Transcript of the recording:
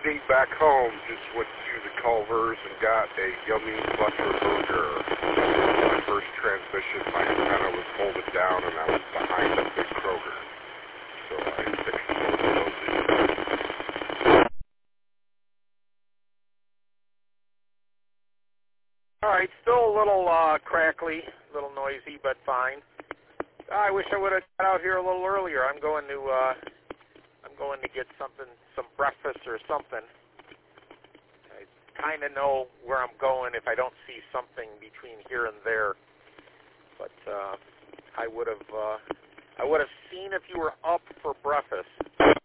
heading back home, just went to the Culver's and got a yummy Fletcher burger. My first transmission, my antenna was folded down and I was behind a big Kroger. So I fixed both of those issues. All right, still a little crackly, a little noisy, but fine. I wish I would have got out here a little earlier. I'm going to get some breakfast or something. I kind of know where I'm going if I don't see something between here and there. But I would have seen if you were up for breakfast.